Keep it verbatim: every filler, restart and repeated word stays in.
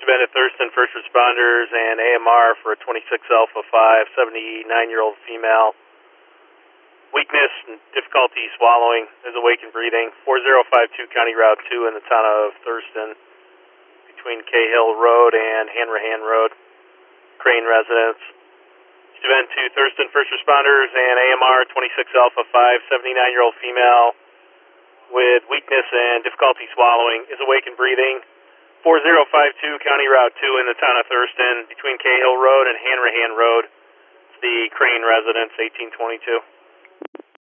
Bend at Thurston, first responders, and A M R for a twenty-six Alpha five, seventy-nine-year-old female. Weakness and difficulty swallowing, is awake and breathing. four zero five two County Route two in the town of Thurston, between Cahill Road and Hanrahan Road. Crane residence. East Bend to Thurston, first responders, and A M R twenty-six Alpha five, seventy-nine-year-old female with weakness and difficulty swallowing, is awake and breathing. four zero five two County Route two in the town of Thurston, between Cahill Road and Hanrahan Road. It's the Crane residence, eighteen twenty-two.